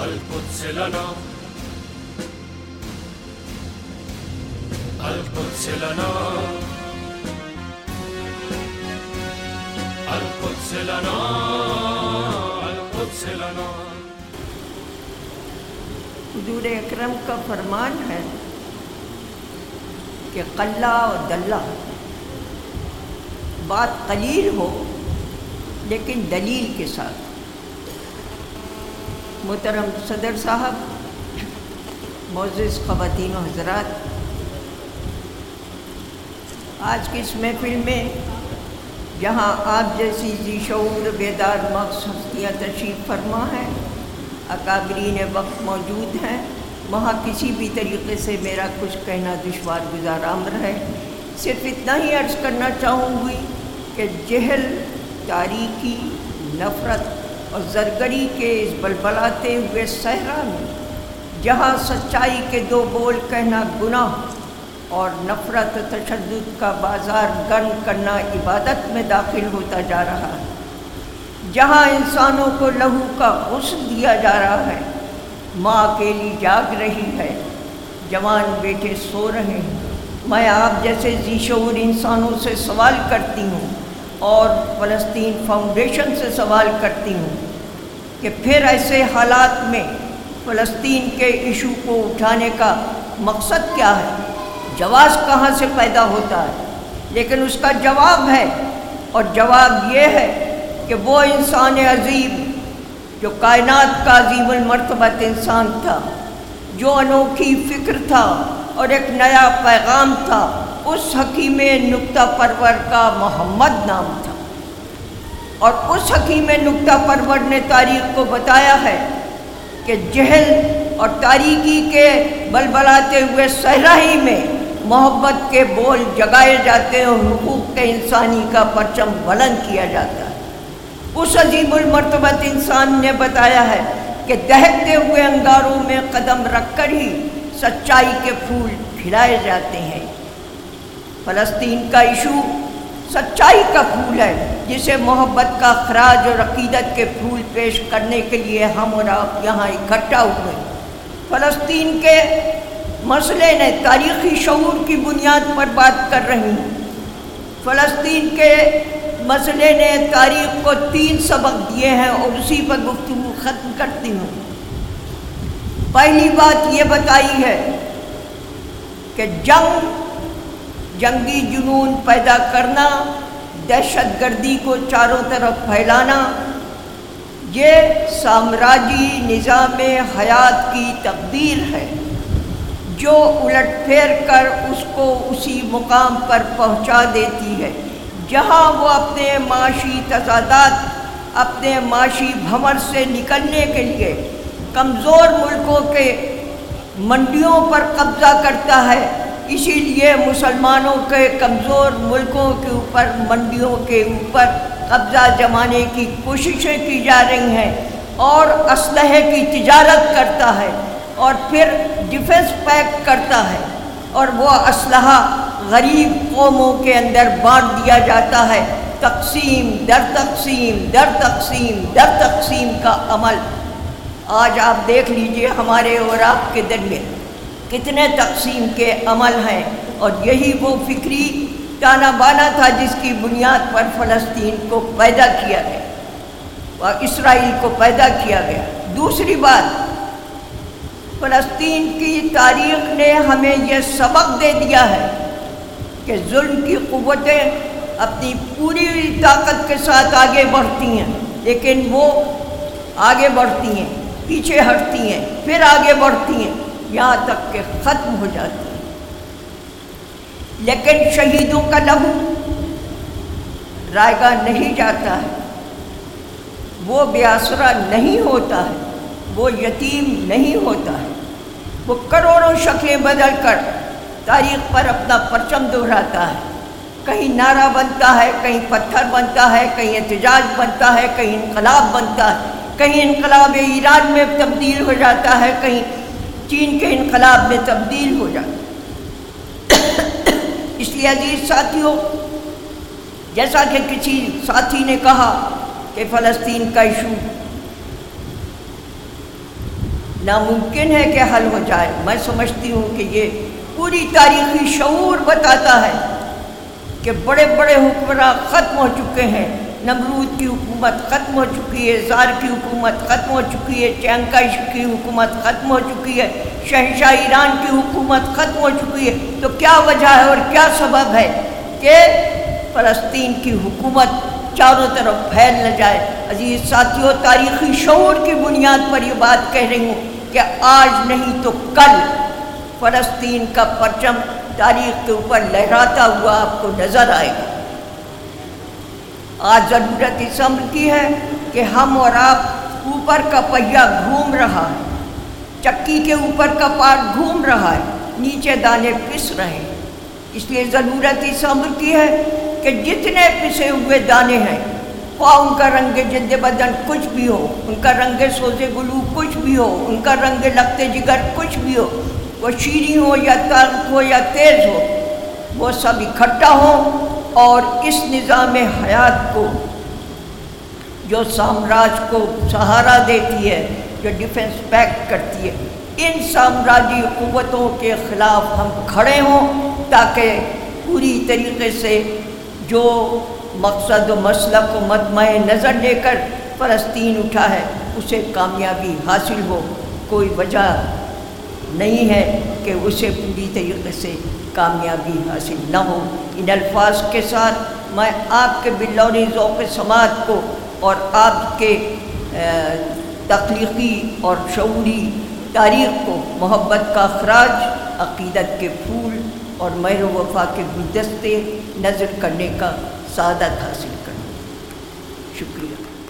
القدس لنا القدس لنا القدس لنا القدس لنا۔ حضور اکرم کا فرمان ہے کہ قلہ و دلہ، بات قلیل ہو لیکن دلیل کے ساتھ۔ محترم صدر صاحب، معزز خواتین و حضرات، آج کی اس محفل میں جہاں آپ جیسی ذی شعور بیدار مغز ہستیاں تشریف فرما ہیں، اکابرین وقت موجود ہیں، وہاں کسی بھی طریقے سے میرا کچھ کہنا دشوار گزار امر ہے۔ صرف اتنا ہی عرض کرنا چاہوں گی کہ جہل، تاریکی، نفرت اور زرگری کے اس بلبلاتے ہوئے صحرا میں جہاں سچائی کے دو بول کہنا گناہ اور نفرت و تشدد کا بازار گرم کرنا عبادت میں داخل ہوتا جا رہا ہے، جہاں انسانوں کو لہو کا غسل دیا جا رہا ہے، ماں اکیلی جاگ رہی ہے، جوان بیٹے سو رہے ہیں، میں آپ جیسے ذی شعور انسانوں سے سوال کرتی ہوں اور فلسطین فاؤنڈیشن سے سوال کرتی ہوں کہ پھر ایسے حالات میں فلسطین کے ایشو کو اٹھانے کا مقصد کیا ہے؟ جواز کہاں سے پیدا ہوتا ہے؟ لیکن اس کا جواب ہے، اور جواب یہ ہے کہ وہ انسان عظیم جو کائنات کا عظیم المرتبت انسان تھا، جو انوکھی فکر تھا اور ایک نیا پیغام تھا، اس حکیم نکتہ پرور کا محمد نام تھا، اور اس حکیم نکتہ پرور نے تاریخ کو بتایا ہے کہ جہل اور تاریکی کے بلبلاتے ہوئے صحرا ہی میں محبت کے بول جگائے جاتے ہیں اور حقوق کے انسانی کا پرچم بلند کیا جاتا ہے۔ اس عظیم المرتبت انسان نے بتایا ہے کہ دہکتے ہوئے انگاروں میں قدم رکھ کر ہی سچائی کے پھول کھلائے جاتے ہیں۔ فلسطین کا ایشو سچائی کا پھول ہے، جسے محبت کا خراج اور عقیدت کے پھول پیش کرنے کے لیے ہم اور آپ یہاں اکٹھا ہوئے۔ فلسطین کے مسئلے نے تاریخی شعور کی بنیاد پر بات کر رہی ہوں۔ فلسطین کے مسئلے نے تاریخ کو 3 سبق دیے ہیں اور اسی پر گفتگو ختم کرتی ہوں۔ پہلی بات یہ بتائی ہے کہ جنگی جنون پیدا کرنا، دہشت گردی کو چاروں طرف پھیلانا، یہ سامراجی نظام حیات کی تقدیر ہے جو الٹ پھیر کر اس کو اسی مقام پر پہنچا دیتی ہے جہاں وہ اپنے معاشی تضادات، اپنے معاشی بھنور سے نکلنے کے لیے کمزور ملکوں کے منڈیوں پر قبضہ کرتا ہے۔ اسی لیے مسلمانوں کے کمزور ملکوں کے اوپر، منڈیوں کے اوپر قبضہ جمانے کی کوششیں کی جا رہی ہیں، اور اسلحے کی تجارت کرتا ہے، اور پھر ڈیفنس پیک کرتا ہے، اور وہ اسلحہ غریب قوموں کے اندر بانٹ دیا جاتا ہے۔ تقسیم در تقسیم در تقسیم در تقسیم کا عمل آج آپ دیکھ لیجئے ہمارے اور آپ کے درمیان کتنے تقسیم کے عمل ہیں، اور یہی وہ فکری تانا بانا تھا جس کی بنیاد پر فلسطین کو پیدا کیا گیا اور اسرائیل کو پیدا کیا گیا۔ دوسری بات، فلسطین کی تاریخ نے ہمیں یہ سبق دے دیا ہے کہ ظلم کی قوتیں اپنی پوری طاقت کے ساتھ آگے بڑھتی ہیں، لیکن وہ آگے بڑھتی ہیں، پیچھے ہٹتی ہیں، پھر آگے بڑھتی ہیں، یہاں تک کہ ختم ہو جاتی ہیں۔ لیکن شہیدوں کا لہو رائے گاہ نہیں جاتا ہے، وہ بے آسرا نہیں ہوتا ہے، وہ یتیم نہیں ہوتا ہے، وہ کروڑوں شکلیں بدل کر تاریخ پر اپنا پرچم دہراتا ہے۔ کہیں نعرہ بنتا ہے، کہیں پتھر بنتا ہے، کہیں احتجاج بنتا ہے، کہیں انقلاب بنتا ہے، کہیں انقلاب ایران میں تبدیل ہو جاتا ہے، کہیں چین کے انقلاب میں تبدیل ہو جاتا ہے۔ اس لیے عزیز ساتھیوں، جیسا کہ کسی ساتھی نے کہا کہ فلسطین کا ایشو ناممکن ہے کہ حل ہو جائے۔ میں سمجھتی ہوں کہ یہ پوری تاریخی شعور بتاتا ہے کہ بڑے بڑے حکمراں ختم ہو چکے ہیں، نمرود کی حکومت ختم ہو چکی ہے، زار کی حکومت ختم ہو چکی ہے، چینکائش کی حکومت ختم ہو چکی ہے، شہنشاہ ایران کی حکومت ختم ہو چکی ہے۔ تو کیا وجہ ہے اور کیا سبب ہے کہ فلسطین کی حکومت چاروں طرف پھیل نہ جائے؟ عزیز ساتھیوں، تاریخی شعور کی بنیاد پر یہ بات کہہ رہی ہوں کہ آج نہیں تو کل فلسطین کا پرچم تاریخ کے اوپر لہراتا ہوا آپ کو نظر آئے گا۔ آج ضرورت اس امر کی ہے کہ ہم اور آپ اوپر کا پہیہ گھوم رہا ہے، چکی کے اوپر کا پارٹ گھوم رہا ہے، نیچے دانے پس رہے ہیں۔ اس لیے ضرورت اس امر کی ہے کہ جتنے پسے ہوئے دانے ہیں، خواہ ان کا رنگ جلد بدن کچھ بھی ہو، ان کا رنگ سوز گلو کچھ بھی ہو، ان کا رنگ لخت جگر کچھ بھی ہو، وہ شیریں ہو یا تلخ ہو یا تیز ہو، وہ سب اکٹھا ہوں اور اس نظام حیات کو جو سامراج کو سہارا دیتی ہے، جو ڈیفنس پیکٹ کرتی ہے، ان سامراجی قوتوں کے خلاف ہم کھڑے ہوں تاکہ پوری طریقے سے جو مقصد و مسلک و مطمع نظر لے کر فلسطین اٹھا ہے اسے کامیابی حاصل ہو۔ کوئی وجہ نہیں ہے کہ اسے پوری طریقے سے کامیابی حاصل نہ ہو۔ ان الفاظ کے ساتھ میں آپ کے بلوری ذوق سماعت کو اور آپ کے تخلیقی اور شعوری تاریخ کو محبت کا خراج، عقیدت کے پھول اور مہر و وفا کے گلدستے نظر کرنے کا سعادت حاصل کروں۔ شکریہ۔